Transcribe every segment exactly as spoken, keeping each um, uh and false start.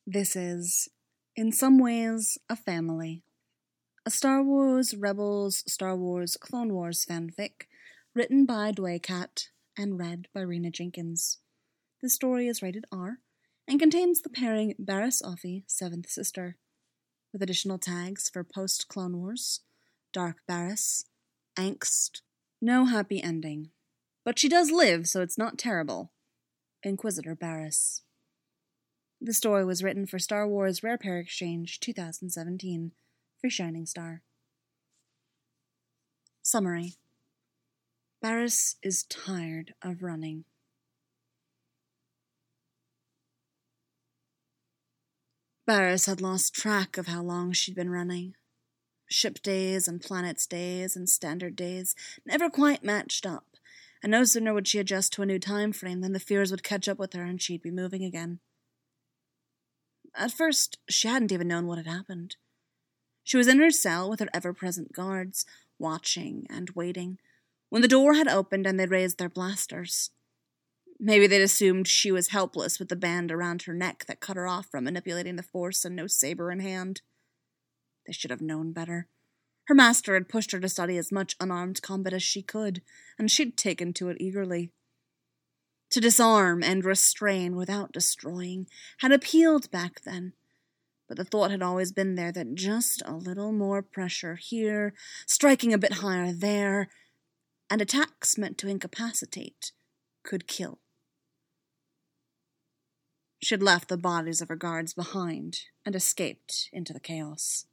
This is, in some ways, a family. A Star Wars Rebels, Star Wars Clone Wars fanfic, written by Dway Cat and read by Rena Jenkins. The story is rated R and contains the pairing Barriss Offee, seventh sister, with additional tags for post-Clone Wars, Dark Barriss, Angst, no happy ending. But she does live, so it's not terrible. Inquisitor Barriss. The story was written for Star Wars Rare Pair Exchange twenty seventeen for Shining Star. Summary. Barriss is tired of running. Barriss had lost track of how long she'd been running. Ship days and planets days and standard days never quite matched up, and no sooner would she adjust to a new time frame than the fears would catch up with her and she'd be moving again. At first, she hadn't even known what had happened. She was in her cell with her ever-present guards, watching and waiting, when the door had opened and they'd raised their blasters. Maybe they'd assumed she was helpless with the band around her neck that cut her off from manipulating the Force and no saber in hand. They should have known better. Her master had pushed her to study as much unarmed combat as she could, and she'd taken to it eagerly. To disarm and restrain without destroying had appealed back then, but the thought had always been there that just a little more pressure here, striking a bit higher there, and attacks meant to incapacitate could kill. She had left the bodies of her guards behind and escaped into the chaos.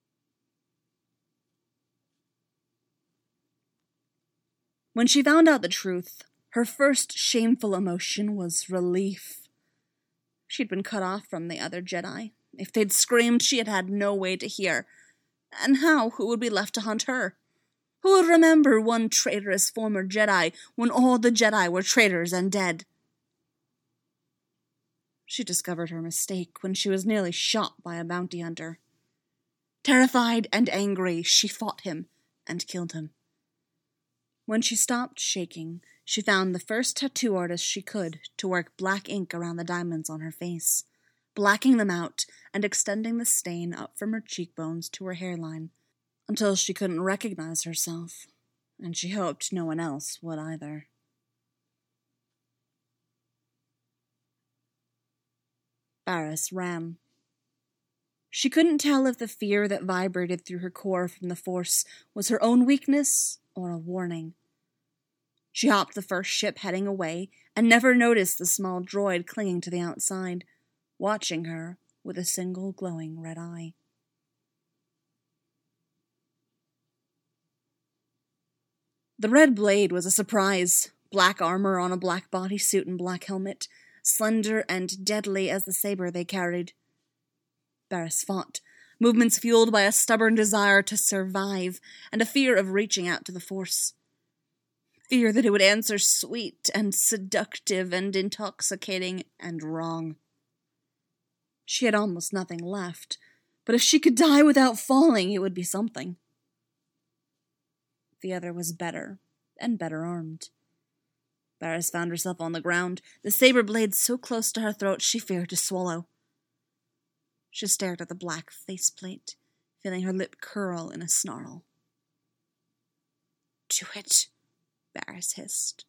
When she found out the truth, her first shameful emotion was relief. She'd been cut off from the other Jedi. If they'd screamed, she had had no way to hear. And how, who would be left to hunt her? Who would remember one traitorous former Jedi when all the Jedi were traitors and dead? She discovered her mistake when she was nearly shot by a bounty hunter. Terrified and angry, she fought him and killed him. When she stopped shaking, she found the first tattoo artist she could to work black ink around the diamonds on her face, blacking them out and extending the stain up from her cheekbones to her hairline, until she couldn't recognize herself, and she hoped no one else would either. Barriss ran. She couldn't tell if the fear that vibrated through her core from the Force was her own weakness or a warning. She hopped the first ship heading away and never noticed the small droid clinging to the outside, watching her with a single glowing red eye. The red blade was a surprise. Black armor on a black bodysuit and black helmet, slender and deadly as the saber they carried. Barriss fought, movements fueled by a stubborn desire to survive and a fear of reaching out to the Force. Fear that it would answer sweet and seductive and intoxicating and wrong. She had almost nothing left, but if she could die without falling, it would be something. The other was better, and better armed. Barriss found herself on the ground, the saber blade so close to her throat she feared to swallow. She stared at the black faceplate, feeling her lip curl in a snarl. "Do it," Barriss hissed.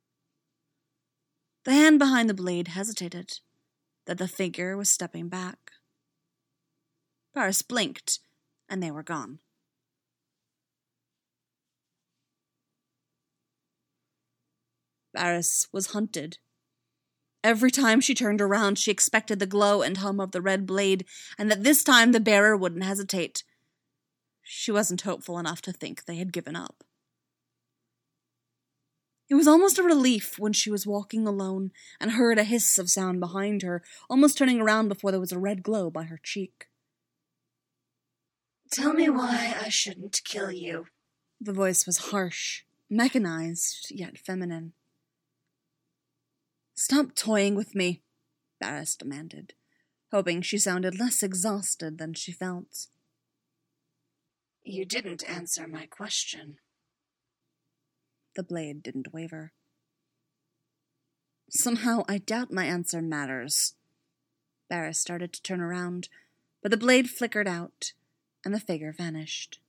The hand behind the blade hesitated, that the figure was stepping back. Barriss blinked, and they were gone. Barriss was hunted. Every time she turned around, she expected the glow and hum of the red blade, and that this time the bearer wouldn't hesitate. She wasn't hopeful enough to think they had given up. It was almost a relief when she was walking alone and heard a hiss of sound behind her, almost turning around before there was a red glow by her cheek. "Tell me why I shouldn't kill you." The voice was harsh, mechanized, yet feminine. "Stop toying with me," Barriss demanded, hoping she sounded less exhausted than she felt. "You didn't answer my question." The blade didn't waver. Somehow I doubt my answer matters. Barris started to turn around, but the blade flickered out, and the figure vanished.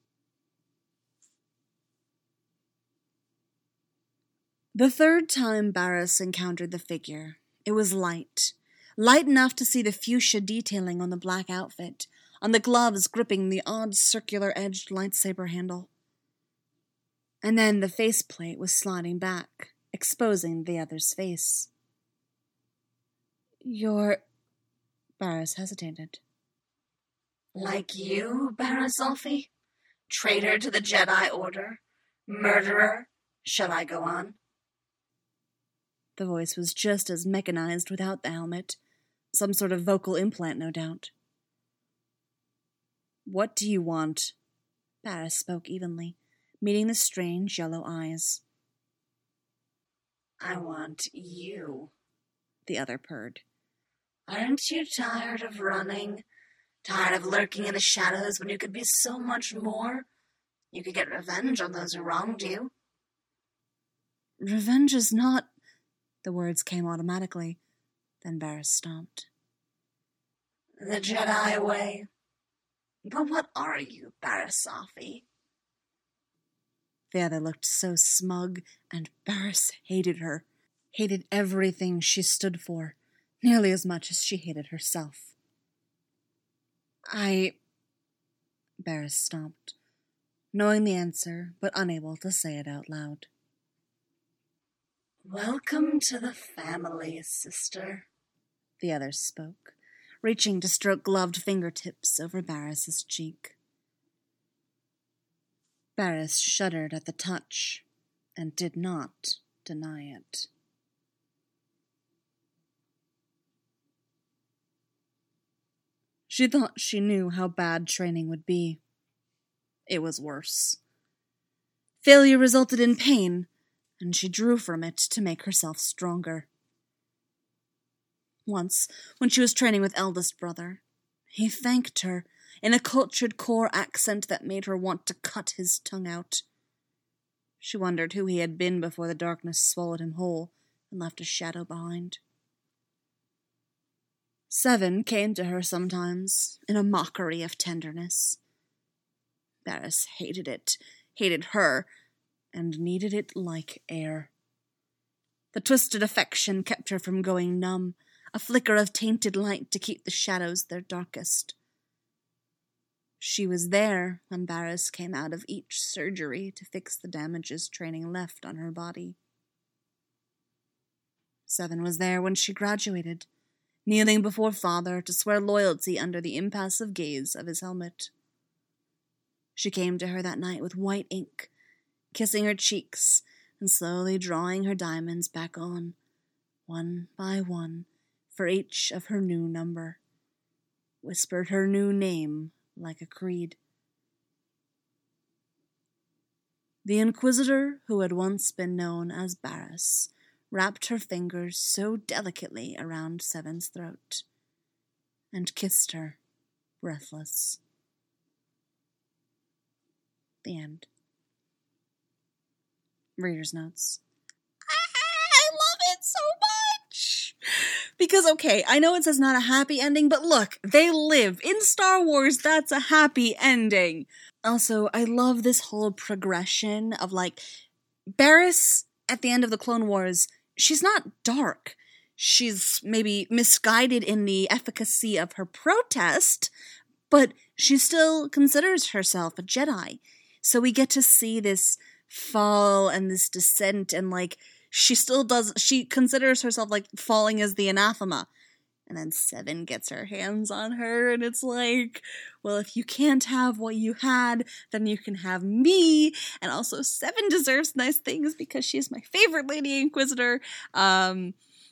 The third time Barris encountered the figure, it was light. Light enough to see the fuchsia detailing on the black outfit, on the gloves gripping the odd circular-edged lightsaber handle. And then the faceplate was sliding back, exposing the other's face. You're... Barris hesitated. Like you, Barriss Offee? Traitor to the Jedi Order? Murderer? Shall I go on? The voice was just as mechanized without the helmet. Some sort of vocal implant, no doubt. What do you want? Barris spoke evenly, meeting the strange yellow eyes. I want you, the other purred. Aren't you tired of running? Tired of lurking in the shadows when you could be so much more? You could get revenge on those who wronged you. Revenge is not... The words came automatically. Then Barris stopped. The Jedi way. But what are you, Barriss Offee? The other looked so smug, and Barris hated her. Hated everything she stood for, nearly as much as she hated herself. I... Barris stopped, knowing the answer, but unable to say it out loud. Welcome to the family, sister, the other spoke, reaching to stroke gloved fingertips over Barris's cheek. Barris shuddered at the touch, and did not deny it. She thought she knew how bad training would be. It was worse. Failure resulted in pain, and she drew from it to make herself stronger. Once, when she was training with eldest brother, he thanked her in a cultured core accent that made her want to cut his tongue out. She wondered who he had been before the darkness swallowed him whole and left a shadow behind. Seven came to her sometimes, in a mockery of tenderness. Barris hated it, hated her, and needed it like air. The twisted affection kept her from going numb, a flicker of tainted light to keep the shadows their darkest. She was there when Barris came out of each surgery to fix the damages training left on her body. Seven was there when she graduated, kneeling before Father to swear loyalty under the impassive gaze of his helmet. She came to her that night with white ink, kissing her cheeks and slowly drawing her diamonds back on, one by one, for each of her new number, whispered her new name like a creed. The Inquisitor, who had once been known as Barriss, wrapped her fingers so delicately around Seven's throat and kissed her, breathless. The end. Reader's notes. I love it so much! Because, okay, I know it says not a happy ending, but look, they live. In Star Wars, that's a happy ending. Also, I love this whole progression of, like, Barriss, at the end of the Clone Wars, she's not dark. She's maybe misguided in the efficacy of her protest, but she still considers herself a Jedi. So we get to see this fall and this descent, and, like, she still does, she considers herself, like, falling as the anathema. And then Seven gets her hands on her, and it's like, well, if you can't have what you had, then you can have me. And also, Seven deserves nice things because she's my favorite Lady Inquisitor. Um,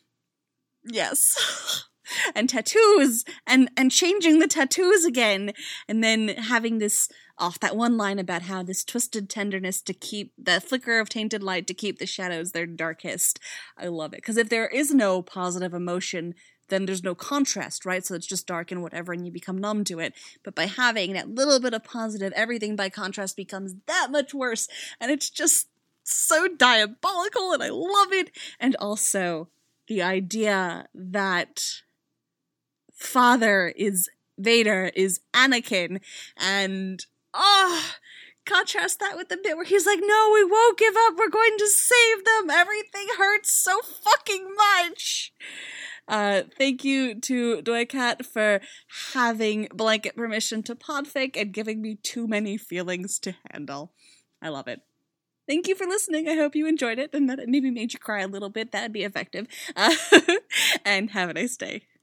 yes. And tattoos, and, and changing the tattoos again. And then having this, off that one line about how this twisted tenderness to keep, the flicker of tainted light to keep the shadows their darkest. I love it. Because if there is no positive emotion, then there's no contrast, right? So it's just dark and whatever, and you become numb to it. But by having that little bit of positive, everything by contrast becomes that much worse. And it's just so diabolical, and I love it. And also, the idea that father is Vader, is Anakin, and oh, contrast that with the bit where he's like, no, we won't give up, we're going to save them, everything hurts so fucking much. Uh, thank you to Doycat for having blanket permission to podfic and giving me too many feelings to handle. I love it. Thank you for listening. I hope you enjoyed it and that it maybe made you cry a little bit. That'd be effective. Uh, and have a nice day.